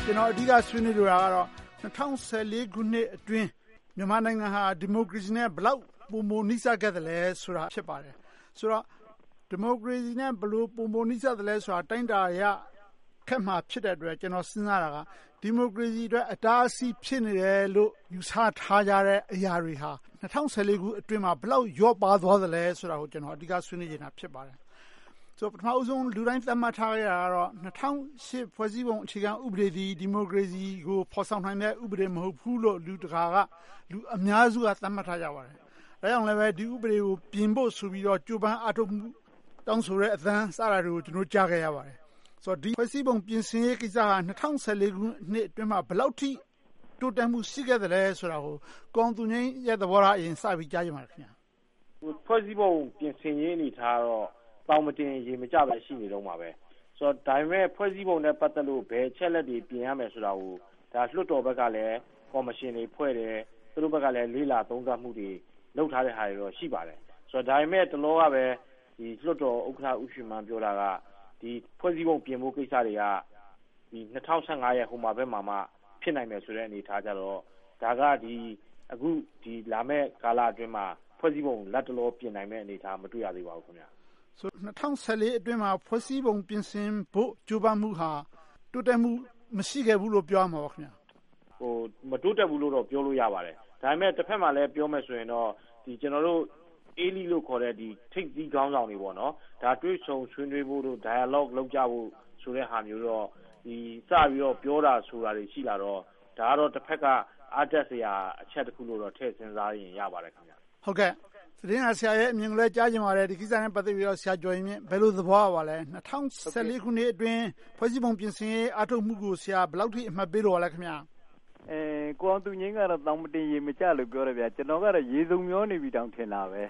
ကျွန်တော်အဓိကဆွေးနွေးလိုတာကတော့2014ခုနှစ်အတွင်းမြန်မာနိုင်ငံဟာဒီမိုကရေစီနဲ့ဘယ်လောက်ပိုမိုနှိစက်ခဲ့သလဲဆိုတာဖြစ်ပါတယ်ဆိုတော့ဒီမိုကရေစီနဲ့ဘယ်လိုပိုမိုနှိစက်သလဲဆိုတာတိုင်းတာရခက်မှဖြစ်တဲ့အတွက်ကျွန်တော်စဉ်းစားတာကဒီမိုကရေစီအတွက်အတားအဆီးဖြစ်နေတယ်လို့ယူဆထားကြတဲ့အရာတွေဟာ2014ခုအတွင်းမှာဘယ်လောက်ရော့ပါသွားသလဲဆိုတာကိုကျွန်တော်အဓိကဆွေးနွေးနေတာဖြစ်ပါတယ်ဆိုတော့ပထမအဆုံးလူတိုင်းသတ်မှတ်ထားရတာကတော့2008ဖွဲ့စည်းပုံအခြေခံဥပဒေသည်ဒီမိုကရေစီကိုဖော်ဆောင်နိုင်တဲ့ဥပဒေမဟုတ်ဘူးလို့လူအများစုကသတ်မှတ်ထားကြပါတယ်။ဒါကြောင့်လည်းပဲဒီဥပဒေကိုပြင်ဖို့ဆိုပြီးတော့ကြိုးပမ်းအားထုတ်မှုတောင်းဆိုတဲ့အသံစတာတွေကိုကျွန်တော်ကြားခဲ့ရပါတယ်။ဆိုတော့ဒီဖွဲ့စည်းပုံပြင်ဆင်ရေးကိစ္စဟာ2014ခုနှစ်အတွင်းမှာဘယ်လောက်ထိတိုးတက်မှုရှိခဲ့သလဲဆိုတာကိုကောင်သူငိမ့်ရဲ့သဘောထားအရင်စပြီးကြားကြပါမယ်ခင်ဗျာ။ဖွဲ့စည်းပုံပြင်ဆင်ရေးအနေထားတော့တောင်းမတင်ရေမကြပဲရှိနေတော့မှာပဲဆိုတော့ဒါပေမဲ့ဖွဲ့စည်းပုံနဲ့ပတ်သက်လို့ဘယ်ချက်လက်တွေပြင်ရမယ်ဆိုတာကိုဒါလွှတ်တော်ဘက်ကလည်းကော်မရှင်တွေဖွဲ့တယ်သူတို့ဘက်ကလည်းလေးလာသုံးသပ်မှုတွေလုပ်ထားတဲ့ဟာတွေတော့ရှိပါတယ်ဆိုတော့ဒါပေမဲ့တလောကပဲဒီလွှတ်တော်ဥက္ကဋ္ဌဦးရွှေမန်းပြောတာကဒီဖွဲ့စည်းပုံပြင်ဖို့ကိစ္စတွေကဒီ2015ရဲ့ဟိုမှာဘက်မှာမှဖြစ်နိုင်မယ်ဆိုတဲ့အနေထားကြတော့ဒါကဒီအခုဒီလာမဲ့ကာလအတွင်းမှာဖွဲ့စည်းပုံလက်တလောပြင်နိုင်မဲ့အနေထားမတွေ့ရသေးပါဘူးခင်ဗျာဆို2014အတွင်းမှာဖွဲ့စည်းပုံပြင်ဆင်ဖို့ကြိုးပမ်းမှုဟာတိုးတက်မှုမရှိခဲ့ဘူးလို့ပြောရမှာပါခင်ဗျာမတိုးတက်ဘူးလို့တော့ပြောလို့ရပါတယ်ဒါပေမဲ့တစ်ဖက်မှာလည်းပြောမယ်ဆိုရင်တော့ဒီကျွန်တော်တို့အေးလီလို့ခေါ်တဲ့ဒီထိပ်သီးခေါင်းဆောင်တွေပေါ့နော်ဒါတွေ့ဆုံဆွေးနွေးဖို့တို့ dialogue လုပ်ကြဖို့ဆိုတဲ့ဟာမျိုးတော့ဒီစပြီးတော့ပြောတာဆိုတာတွေရှိလာတော့ဒါကတော့တစ်ဖက်ကအားတက်စရာအချက်တစ်ခုလို့တော့ထည့်စဉ်းစားရင်ရပါတယ်ခင်ဗျာဟုတ်ကဲ့သတင်းဆရာရဲ့အမြင်ကိုလည်းကြားကြပါတယ်ဒီကိစ္စနဲ့ပတ်သက်ပြီးတော့ဆရာကျော်ရင်ဘယ်လိုသဘောပါလဲ2014ခုနှစ်အတွင်းဖွဲ့စည်းပုံပြင်ဆင်ရေးအားထုတ်မှုကိုဆရာဘယ်လောက်ထိအမှတ်ပေးလို့ရလဲခင်ဗျာကိုအောင်သူငင်းကတော့တောင်းမတင်ရေမကြလို့ပြောတယ်ဗျာကျွန်တော်ကတော့ရေစုံမျောနေပြီတောင်ထင်တာပဲ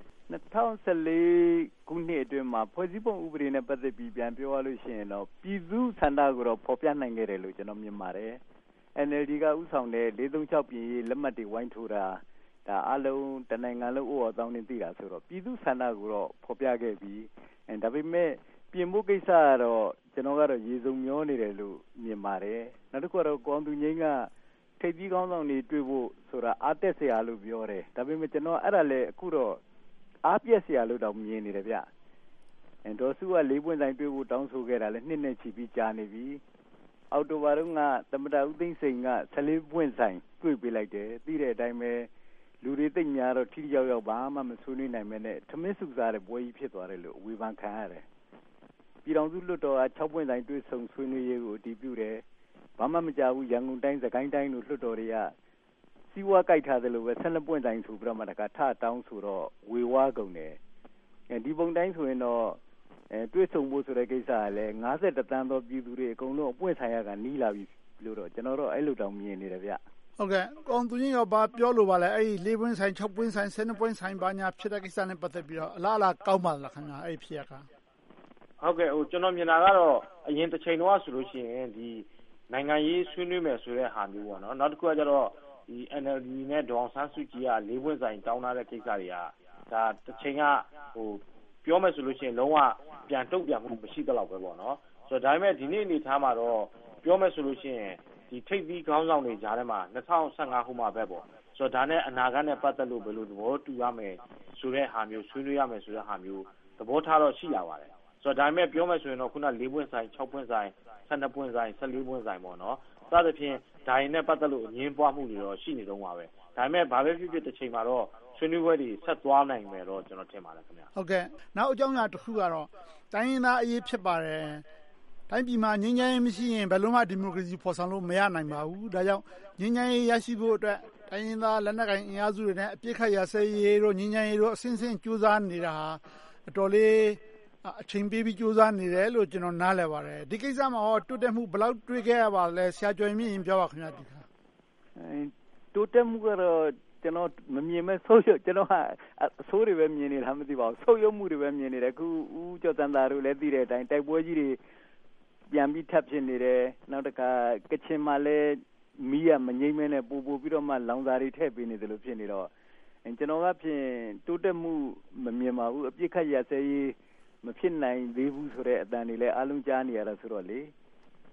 2014ခုနှစ်အတွင်းမှာဖွဲ့စည်းပုံဥပဒေနဲ့ပတ်သက်ပြီးပြန်ပြောရလို့ရှိရင်တော့ပြည်သူ့ဆန္ဒကိုတော့ဖော်ပြနိုင်ခဲ့တယ်လို့ကျွန်တော်မြင်ပါတယ် NLD ကဥဆောင်တဲ့436ပြည်လက်မှတ်တွေဝိုင်းထိုးတာဒါအလုံးတနိုင်ငံလုံးဥပဒေတောင်းနေသိတာဆိုတော့ပြည်သူ့ဆန္ဒကိုတော့ဖော်ပြခဲ့ပြီးဒါပေမဲ့ပြင်ဖို့ကိစ္စကတော့ကျွန်တော်ကတော့ရေစုံမျောနေတယ်လို့မြင်ပါတယ်နောက်တစ်ခုကတော့ကောင်းသူငိမ့်ကထိပ်ကြီးကောင်းဆောင်တွေတွေ့ဖို့ဆိုတာအားတက်စရာလို့ပြောတယ်ဒါပေမဲ့ကျွန်တော်အဲ့ဒါလည်းအခုတော့အားပြက်စရာလို့တောင်မြင်နေတယ်ဗျဒေါ်စုက4ပွင့်ဆိုင်တွေ့ဖို့တောင်းဆိုခဲ့တာလည်းနှစ်နဲ့ချီပြီးကြာနေပြီအောက်တိုဘာတုန်းကသမ္မတဦးသိန်းစိန်က14ပွင့်ဆိုင်တွေ့ပေးလိုက်တယ်သိတဲ့အတိုင်းပဲလူတွေသိများတော့ထိထိရောက်ရောက်ဘာမှမဆွေးနွေးနိုင်မဲနဲ့ထမင်းစုစားတဲ့ပွဲကြီးဖြစ်သွားတယ်လို့ဝေဖန်ခံရတယ်ပြည်တော်စုလွှတ်တော်က6ပွင့်ဆိုင်တွေ့ဆုံဆွေးနွေးရေးကိုအတည်ပြုတယ်ဘာမှမကြဘူးရန်ကုန်တိုင်းစကိုင်းတိုင်းတို့လွှတ်တော်တွေကစီးဝါးကြိုက်ထားတယ်လို့ပဲ12ပွင့်ဆိုင်ဆိုပြီးတော့မှတခါထတောင်းဆိုတော့ဝေဝါးကုန်တယ်ဒီပုံတိုင်းဆိုရင်တော့တွေ့ဆုံဖို့ဆိုတဲ့ကိစ္စကလည်း50တန်းသောပြည်သူတွေအကုန်လုံးအပွင့်ဆိုင်ရကနီးလာပြီလို့တော့ကျွန်တော်တို့အဲ့လိုတောင်မြင်နေတယ်ဗျဟုတ်ကဲ့ကောင်သူကြီးကဘာပြောလို့ပါလဲအဲ့ဒီ4ပွင့်ဆိုင်6ပွင့်ဆိုင်12ပွင့်ဆိုင်ဘာညာဖြစ်တဲ့ကိစ္စနဲ့ပတ်သက်ပြီးတော့အလားအလာကောင်းပါလားခင်ဗျာအဲ့ဒီဖြစ်ရကဟုတ်ကဲ့ကျွန်တော်မြင်တာကတော့အရင်တစ်ချိန်တော့ဆိုလို့ရှိရင်ဒီနိုင်ငံရေးဆွေးနွေးမယ်ဆိုတဲ့ဟာမျိုးပေါ့နော်နောက်တစ်ခုကကျတော့ဒီ NLD နဲ့ဒေါအောင်ဆန်းစုကြည်က4ပွင့်ဆိုင်တောင်းထားတဲ့ကိစ္စတွေကဒါတစ်ချိန်ကပြောမယ်ဆိုလို့ရှိရင်လုံးဝပြန်တုံ့ပြန်မှုမရှိသလောက်ပဲပေါ့နော်ဆိုတော့ဒါပေမဲ့ဒီနေ့အနေထားမှာတော့ပြောမယ်ဆိုလို့ရှိရင်ဒီထိပ်သီးခေါင်းဆောင်တွေကြားထဲမှာ2015ခုမှပဲပေါ့ဆိုတော့ဒါနဲ့အနာဂတ်နဲ့ပတ်သက်လို့ဘယ်လိုသဘောတူရမယ်ဆိုတဲ့ဟာမျိုးဆွေးနွေးရမယ်ဆိုတဲ့ဟာမျိုးသဘောထားတော့ရှိလာပါတယ်ဆိုတော့ဒါပေမဲ့ပြောမယ်ဆိုရင်တော့ခုန4ပွင့်ဆိုင်6ပွင့်ဆိုင်12ပွင့်ဆိုင်14ပွင့်ဆိုင်ပေါ့နော်စသဖြင့်ဒါရင်နဲ့ပတ်သက်လို့အငင်းပွားမှုတွေတော့ရှိနေတော့မှာပဲဒါပေမဲ့ဘာပဲဖြစ်ဖြစ်တစ်ချိန်မှာတော့ဆွေးနွေးပွဲတွေဆက်သွားနိုင်မယ်တော့ကျွန်တော်ထင်ပါတယ်ခင်ဗျာဟုတ်ကဲ့နောက်အကြောင်းအရာတစ်ခုကတော့တိုင်းရင်းသားအရေးဖြစ်ပါတယ်တိုင်းပြည်မှာငြိမ်းချမ်းရေးမရှိရင်ဘယ်လုံးမှဒီမိုကရေစီဖော်ဆောင်လို့မရနိုင်ပါဘူးဒါကြောင့်ငြိမ်းချမ်းရေးရရှိဖို့အတွက်တိုင်းရင်းသားလက်နက်ကိုင်အင်အားစုတွေနဲ့အပြစ်ခတ်ရစဲရေးတို့ငြိမ်းချမ်းရေးတို့အစဉ်စဉ်ကြိုးစားနေတာဟာအတော်လေးအချိန်ပေးပြီးကြိုးစားနေတယ်လို့ကျွန်တော်နားလည်ပါတယ်ဒီကိစ္စမှာဟောတိုးတက်မှုဘယ်လောက်တွေ့ခဲ့ရပါလဲဆရာကျော်မြင့်ရင်ပြောပါခင်ဗျာဒီခါတိုးတက်မှုကတော့ကျွန်တော်မမြင်မဲ့ဆုပ်ရကျွန်တော်ဟာအဆိုးတွေပဲမြင်နေတာမသိပါဘူးဆုပ်ယုပ်မှုတွေပဲမြင်နေတယ်အခုဦးကျော်တန်တာတို့လည်းသိတဲ့အတိုင်းတိုက်ပွဲကြီးတွေပြန်ပြီးထပ်ဖြစ်နေတယ်နောက်တစ်ခါကချင်မှာလည်းမီးရမငိမ့်မဲနဲ့ပို့ပြီးတော့မှလောင်စာတွေထည့်ပေးနေတယ်လို့ဖြစ်နေတော့ကျွန်တော်ကဖြင့်တိုးတက်မှုမမြင်ပါဘူးအပြစ်ခတ်ရစဲရေးမဖြစ်နိုင်သေးဘူးဆိုတဲ့အတန်တွေလည်းအလုံးကြားနေရတာဆိုတော့လေ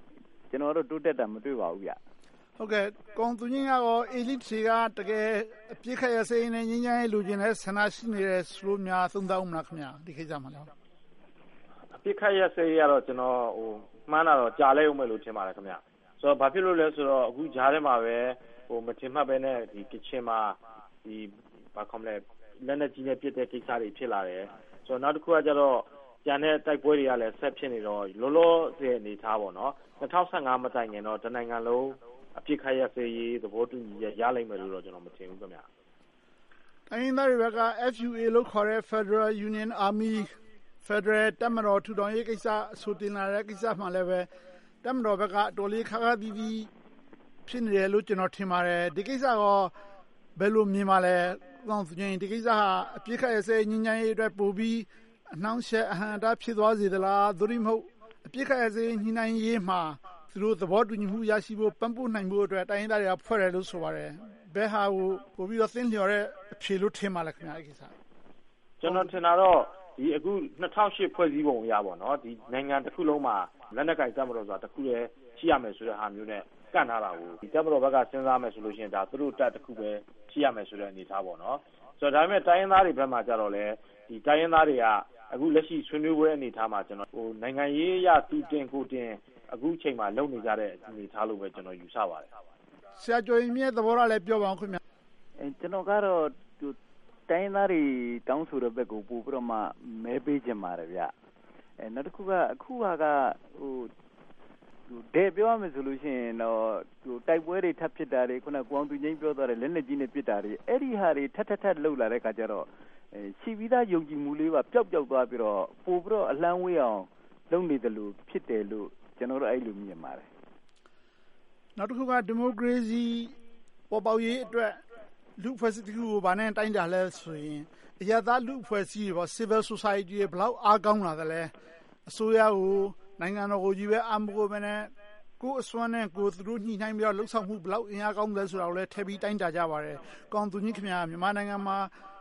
ကျွန်တော်တို့တိုးတက်တာမတွေ့ပါဘူးဗျဟုတ်ကဲ့ကောင်သူချင်းကတော့ elite တွေကတကယ်အပြစ်ခတ်ရစေးနဲ့ငင်းငင်းလူချင်းနဲ့ဆန္ဒရှိနေတဲ့ဆိုလို့များသုံးသပ်အောင်မလားခင်ဗျာဒီကိစ္စမှာလားအပြစ်ခတ်ရစေးရတော့ကျွန်တော်မှန်းတာတော့ကြားလဲဦးမယ်လို့ထင်ပါတယ်ခင်ဗျဆိုတော့ဘာဖြစ်လို့လဲဆိုတော့အခုကြားထဲမှာပဲမထင်မှတ်ပဲနဲ့ဒီကချင်မှာဒီဘာခေါမလဲလက်နဲ့ကြီးနဲ့ပြစ်တဲ့ကိစ္စတွေဖြစ်လာတယ်ဆိုတော့နောက်တစ်ခုကကျတော့ကျန်တဲ့တိုက်ပွဲတွေကလည်းဆက်ဖြစ်နေတော့လောလောဆယ်အနေထားပေါ့နော်2015မတိုင်ခင်တော့တနိုင်ငံလုံးအပြစ်ခတ်ရစေးရေးသဘောတူညီချက်ရလိမ့်မယ်လို့တော့ကျွန်တော်မထင်ဘူးခင်ဗျတိုင်းရင်းသားတွေဘက်က FUA လို့ခေါ်တဲ့ Federal Union Army Federal တပ်မတော်ထူထောင်ရေးကိစ္စအဆိုတင်လာတဲ့ကိစ္စမှလည်းပဲတပ်မတော်ဘက်ကအတော်လေးခါခါသီးသီးဖြစ်နေတယ်လို့ကျွန်တော်ထင်ပါတယ်ဒီကိစ္စရောဘယ်လိုမြင်ပါလဲကောင်းသူချင်းဒီကိစ္စဟာအပြစ်ခတ်ရစေးညဉ့်ညမ်းရေးအတွက်ပို့ပြီးအနှောင့်အယှက်အဟန့်အတားဖြစ်သွားစေသလားသို့မဟုတ်အပြစ်ခတ်ရစေးညှိနှိုင်းရေးမှာသူတို့သဘောတူညီမှုရရှိဖို့ပံ့ပိုးနိုင်ဖို့အတွက်တိုင်းရင်းသားတွေကဖွဲ့တယ်လို့ဆိုပါတယ်ဘယ်ဟာကိုပို့ပြီးတော့သင်လျော်တဲ့အဖြေလို့ထင်ပါလဲခင်ဗျာဒီကိစ္စကျွန်တော်ထင်တာတော့ဒီအခု2008ဖွဲ့စည်းပုံအရပေါ့နော်ဒီနိုင်ငံတစ်ခုလုံးမှာလက်နက်ကိုင်တပ်မတော်ဆိုတာတစ်ခုတည်းရှိရမယ်ဆိုတဲ့ဟာမျိုးနဲ့ကန့်ထားတာကိုဒီတပ်မတော်ဘက်ကစဉ်းစားမယ်ဆိုလို့ရှိရင်ဒါသူတို့တပ်တစ်ခုပဲရှိရမယ်ဆိုတဲ့အနေထားပေါ့နော်ဆိုတော့ဒါပေမဲ့တိုင်းရင်းသားတွေဘက်မှာကြတော့လေဒီတိုင်းရင်းသားတွေကအခုလက်ရှိဆွေးနွေးပွဲအနေထားမှာကျွန်တော်နိုင်ငံရေးအရသူတင်ကိုတင်အခုချိန်မှာလုံနေကြတဲ့အနေထားလို့ပဲကျွန်တော်ယူဆပါတယ်ဆရာကျော်ရင်မြင့်သဘောထားလည်းပြောပါအောင်ခင်ဗျကျွန်တော်ကတော့တိုင်းရင်းသားတွေတောင်းဆိုတဲ့ဘက်ကိုပို့ပြီးတော့မှမဲပေးချင်ပါတယ်ဗျနောက်တစ်ခုကအခုကတဲ့ပြောရမယ်ဆိုလို့ရှိရင်တော့တိုက်ပွဲတွေထပ်ဖြစ်တာတွေခုနကကိုအောင်သူငိမ့်ပြောသွားတယ်လက်လက်ကြီးနဲ့ပစ်တာတွေအဲ့ဒီဟာတွေထပ်လှုပ်လာတဲ့ခါကျတော့ရှိပြီးသားယုံကြည်မှုလေးပါပျောက်သွားပြီးတော့ပို့ပြီးတော့အလန်းဝေးအောင်လုပ်နေတယ်လို့ဖြစ်တယ်လို့ကျွန်တော်တို့အဲ့လိုမြင်ပါတယ်နောက်တစ်ခုကဒီမိုကရေစီပေါ်ပေါက်ရေးအတွက်လူဖွဲ့စည်းကိုဗာနဲ့တိုင်းတာလဲဆိုရင်အရသာလူဖွဲ့စည်းတွေပေါ့ civil society တွေဘလောက်အားကောင်းလာတယ်လဲအစိုးရကိုနိုင်ငံတော်ကိုကြီးပဲအားမကိုပဲနဲ့ကိုအစွမ်းနဲ့ကိုသူတို့ညှိနှိုင်းပြီးတော့လှုပ်ဆောင်မှုဘလောက်အင်အားကောင်းတယ်ဆိုတာကိုလည်းထည့်ပြီးတိုင်းတာကြပါတယ်။ကောင်းသူကြီးခင်ဗျာမြန်မာနိုင်ငံမှာ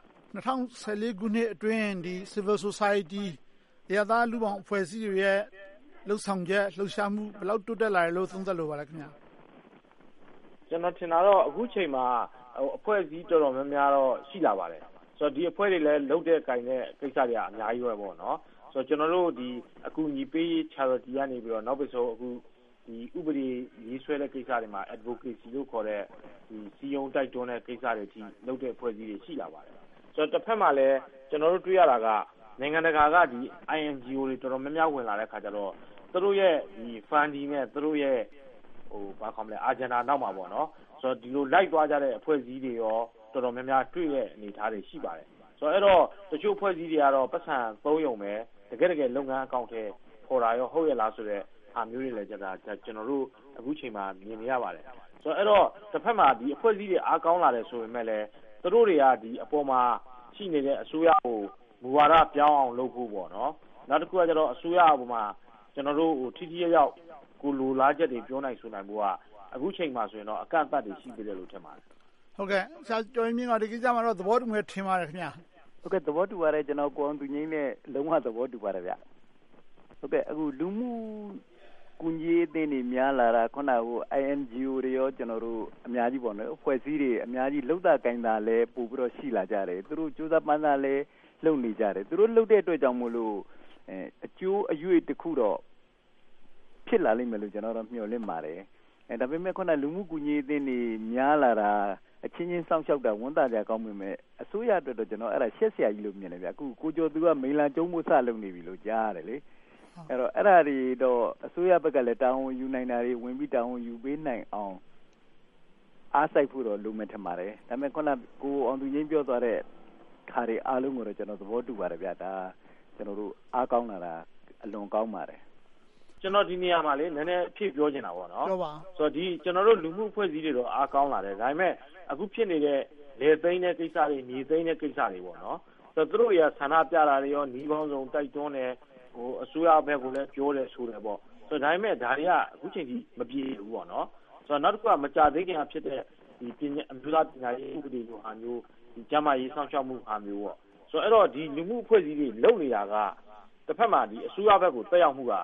2014ခုနှစ်အတွင်းဒီ civil society ရသားလူပေါင်းအဖွဲ့အစည်းတွေရဲ့လှုပ်ဆောင်ချက်လှုပ်ရှားမှုဘလောက်တိုးတက်လာတယ်လို့သုံးသပ်လိုပါလဲခင်ဗျာကျွန်တော်ထင်တာတော့အခုချိန်မှာအဖွဲ့အစည်းတော်တော်များများတော့ရှိလာပါတယ်ဆိုတော့ဒီအဖွဲ့တွေလည်းလှုပ်တဲ့ကင်တဲ့ကိစ္စတွေကအများကြီးပဲပေါ့နော်ဆိုတော့ကျွန်တော်တို့ဒီအခုညီပေး charity ကနေပြီးတော့နောက်ပြီးဆိုအခုဒီဥပဒေရေးဆွဲတဲ့ကိစ္စတွေမှာ advocacy လို့ခေါ်တဲ့ဒီစီယုံတိုက်တွန်းတဲ့ကိစ္စတွေထိလှုပ်တဲ့အဖွဲ့အစည်းတွေရှိလာပါတယ်ဆိုတော့တစ်ဖက်မှာလည်းကျွန်တော်တို့တွေ့ရတာကနိုင်ငံတကာကဒီ INGO တွေတော်တော်များများဝင်လာတဲ့ခါကျတော့သူတို့ရဲ့ဒီ funding နဲ့သူတို့ရဲ့ဘာခေါမလဲ agenda နောက်မှာပေါ့နော်ဆိုတော့ဒီလိုလိုက်သွားကြတဲ့အဖွဲ့အစည်းတွေရောတော်တော်များများတွေ့တဲ့အနေအထားတွေရှိပါတယ်ဆိုတော့အဲ့တော့တချို့အဖွဲ့အစည်းတွေကတော့ပတ်စံသုံးယုံပဲတကယ်လုပ်ငန်းအကောင့်ထဲပေါ်တာရောဟုတ်ရလားဆိုတဲ့အားမျိုးတွေလည်းကျွန်တော်တို့အခုချိန်မှာမြင်နေရပါတယ်ဆိုတော့အဲ့တော့တစ်ဖက်မှာဒီအဖွဲ့အစည်းတွေအားကောင်းလာတယ်ဆိုပေမဲ့လည်းသူတို့တွေကဒီအပေါ်မှာရှိနေတဲ့အစိုးရကိုမူဝါဒပြောင်းအောင်လုပ်ဖို့ပေါ့နော်နောက်တစ်ခုကကျတော့အစိုးရအပေါ်မှာကျွန်တော်တို့ထိထိရောက်ကိုလိုလားချက်တွေပြောနိုင်ဆိုနိုင်ဖို့ကအခုချိန်မှာဆိုရင်တော့အကန့်အသတ်တွေရှိသေးတယ်လို့ထင်ပါတယ်ဟုတ်ကဲ့ဆရာကျော်ရင်မြင့်ကဒီကိစ္စမှာတော့သဘောတူမယ်ထင်ပါတယ်ခင်ဗျာဟုတ်ကဲ့သဘောတူပါတယ်ကျွန်တော်ကိုအောင်သူငိမ့်နဲ့လုံးဝသဘောတူပါတယ်ဗျဟုတ်ကဲ့အခုလူမှုကူညီရေးအသင်းတွေများလာတာခုနကINGO တွေရောကျွန်တော်တို့အများကြီးပေါ့နော်အဖွဲ့အစည်းတွေအများကြီးလှုပ်တာကိုင်တာလဲပို့ပြီးတော့ရှိလာကြတယ်သူတို့စူးစမ်းပန်းစားလဲလုပ်နေကြတယ်သူတို့လှုပ်တဲ့အတွက်ကြောင့်မို့လို့အကျိုးအရွေ့တစ်ခုတော့ဖြစ်လာလိမ့်မယ်လို့ကျွန်တော်တို့မျှော်လင့်ပါတယ်ဒါပေမဲ့ခုနလူမှုကူညီရေးအသင်းတွေများလာတာအချင်းချင်းစောင့်ရှောက်တာဝန်တာကြကောင်းပေမဲ့အစိုးရအတွက်တော့ကျွန်တော်အဲ့ဒါရှက်စရာကြီးလို့မြင်တယ်ဗျအခုကိုကျော်သူကမိန်လာကျုံးမှုစလုပ်နေပြီလို့ကြားရတယ်လေအဲ့တော့အဲ့ဒါတွေတော့အစိုးရဘက်ကလည်းတာဝန်ယူနိုင်တာတွေဝင်ပြီးတာဝန်ယူပေးနိုင်အောင်အားစိုက်ဖို့တော့လိုမယ်ထင်ပါတယ်ဒါပေမဲ့ခုနကိုအောင်သူငိမ့်ပြောသွားတဲ့ခါတွေအားလုံးကိုတော့ကျွန်တော်သဘောတူပါတယ်ဗျဒါကျွန်တော်တို့အားကောင်းလာတာအလွန်ကောင်းပါတယ်ကျွန်တော်ဒီနေရာမှာလေနည်းနည်းဖြည့်ပြောချင်တာပေါ့နော်ဆိုတော့ဒီကျွန်တော်တို့လူမှုအဖွဲ့အစည်းတွေတော့အားကောင်းလာတယ်ဒါပေမဲ့အခုဖြစ်နေတဲ့လေသိမ်းတဲ့ကိစ္စတွေမြေသိမ်းတဲ့ကိစ္စတွေပေါ့နော်ဆိုတော့သူတို့ရဆန္ဒပြတာတွေရောနှီးပေါင်းစုံတိုက်တွန်းတယ်အစိုးရဘက်ကလည်းပြောတယ်ဆိုတယ်ပေါ့ဆိုတော့ဒါပေမဲ့ဒါတွေကအခုချိန်ထိမပြေဘူးပေါ့နော်ဆိုတော့နောက်တစ်ခုကမကြသေးခင်ကဖြစ်တဲ့ဒီအမျိုးသားပညာရေးဥပဒေလိုဟာမျိုးဒီကျန်းမာရေးစောင့်ရှောက်မှုဟာမျိုးပေါ့ဆိုတော့အဲ့တော့ဒီလူမှုအဖွဲ့အစည်းတွေလုပ်နေတာကတစ်ဖက်မှာဒီအစိုးရဘက်ကိုတက်ရောက်မှုက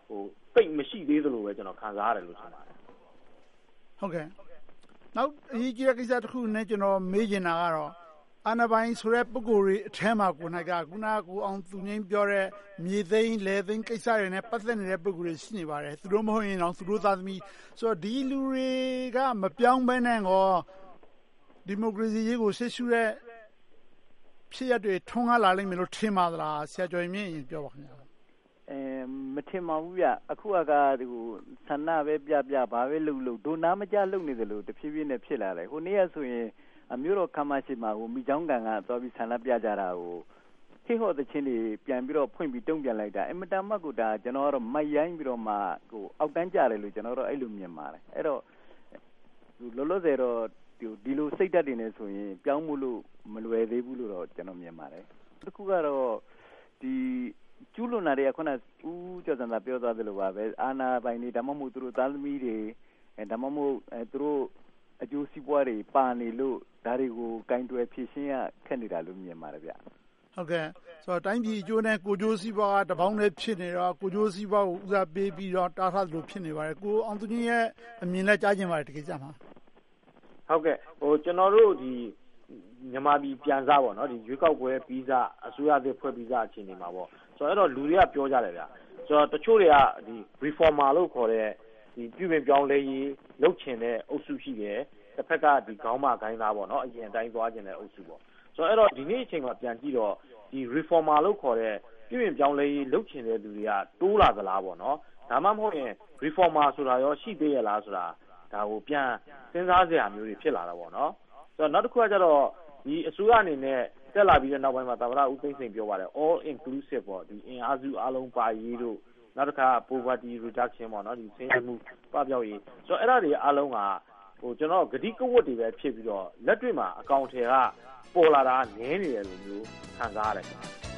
တိတ်မရှိသေးသလိုပဲကျွန်တော်ခံစားရတယ်လို့ထင်ပါတယ်ဟုတ်ကဲ့နောက်အရေးကြီးတဲ့ကိစ္စတစ်ခုနဲ့ကျွန်တော်မေးချင်တာကတော့အာဏာပိုင်ဆိုတဲ့ပုဂ္ဂိုလ်တွေအထက်မှာကိုနိုင်ကခုနကကိုအောင်သူငိမ့်ပြောတဲ့မြေသိမ်းလယ်သိမ်းကိစ္စတွေနဲ့ပတ်သက်နေတဲ့ပုဂ္ဂိုလ်တွေရှိနေပါတယ်သူတို့မဟုတ်ရင်တော့သူတို့သားသမီးဆိုတော့ဒီလူတွေကမပြောင်းဘဲနဲ့ကောဒီမိုကရေစီရေးကိုရှေ့ရှုတဲ့ဖြစ်ရပ်တွေထွန်းကားလာလိမ့်မယ်လို့ထင်ပါသလားဆရာကျော်ရင်မြင့်ပြောပါခင်ဗျာမထင်ပါဘူးဗျအခုကဆန္ဒပဲပြဘာပဲလုပ်ဒိုနာမကြလုပ်နေတယ်လို့တဖြည်းဖြည်းနဲ့ဖြစ်လာတယ်ဟိုနေ့ကဆိုရင်အမျိုးတော်ခမ်းမရှိမှာမိချောင်းကန်ကသွားပြီးဆန္ဒပြကြတာကိုဟိဟော့တဲ့ချင်းတွေပြန်ပြီးတော့ဖွင့်ပြီးတုံ့ပြန်လိုက်တာအမတမတ်ကဒါကျွန်တော်ကတော့မိုက်ရိုင်းပြီးတော့မှအောက်တန်းကြတယ်လို့ကျွန်တော်တော့အဲ့လိုမြင်ပါတယ်အဲ့တော့လောလောဆယ်တော့ဒီလိုစိတ်ဓာတ်တွေနဲ့ဆိုရင်ပြောင်းမှုလို့မလွယ်သေးဘူးလို့တော့ကျွန်တော်မြင်ပါတယ်တစ်ခုကတော့ဒီကျူးလွန်တာတွေကခုနဦးကျော်စံသာပြောသွားသလိုပါပဲအာနာပိုင်တွေဒါမှမဟုတ်သူတို့သားသမီးတွေဒါမှမဟုတ်သူတို့အကျိုးစီးပွားတွေပါနေလို့ဒါတွေကိုကင်တွယ်ဖြည့်ရှင်းရခက်နေတာလို့မြင်ပါတယ်ဗျဟုတ်ကဲ့ဆိုတော့တိုင်းပြည်အကျိုးနဲ့ကိုကျိုးစီးပွားကတပေါင်းနဲ့ဖြစ်နေတော့ကိုကျိုးစီးပွားကိုဦးစားပေးပြီးတော့တားထားလို့ဖြစ်နေပါတယ်ကိုအောင်သူကြီးရဲ့အမြင်နဲ့ကြားချင်ပါတယ်ဒီကိစ္စမှာဟုတ်ကဲ့ကျွန်တော်တို့ဒီမြန်မာပြည်ပြန်စားပေါ့နော်ဒီရွေးကောက်ပွဲပြီးစားအစိုးရသစ်ဖွဲ့ပြီးစားအခြေအနေမှာပေါ့ဆိုတော့အဲ့တော့လူတွေကပြောကြတယ်ဗျဆိုတော့တချို့တွေကဒီ reformer လို့ခေါ်တဲ့ဒီပြုပြင်ပြောင်းလဲရေးလုပ်ချင်တဲ့အုပ်စုရှိတယ်တစ်ဖက်ကဒီခေါင်းမဂိုင်းသားပေါ့နော်အရင်အတိုင်းသွားခြင်းတဲ့အုပ်စုပေါ့ဆိုတော့အဲ့တော့ဒီနေ့အချိန်မှာပြန်ကြည့်တော့ဒီ reformer လို့ခေါ်တဲ့ပြုပြင်ပြောင်းလဲရေးလုပ်ချင်တဲ့လူတွေကတိုးလာသလားပေါ့နော်ဒါမှမဟုတ်ရင် reformer ဆိုတာရောရှိသေးရလားဆိုတာဒါကိုပြန်စဉ်းစားစရာမျိုးတွေဖြစ်လာတာပေါ့နော်ဆိုတော့နောက်တစ်ခုကကျတော့ဒီအစိုးရအနေနဲ့တက်လာပြီးတဲ့နောက်ပိုင်းမှာသမ္မတဦးသိန်းစိန်ပြောပါတယ် all inclusive ပေါ့ဒီအင်အားစုအားလုံးပါရေးတို့နောက်တစ်ခါ poverty reduction ပေါ့နော်ဒီဆင်းရဲမှုပပျောက်ရေးဆိုတော့အဲ့ဒါတွေအားလုံးကကျွန်တော်ဂတိကဝတ်တွေပဲဖြစ်ပြီးတော့လက်တွေ့မှာအကောင့်ထဲကပေါ်လာတာနည်းနေတယ်လို့မျိုးခံစားရတယ်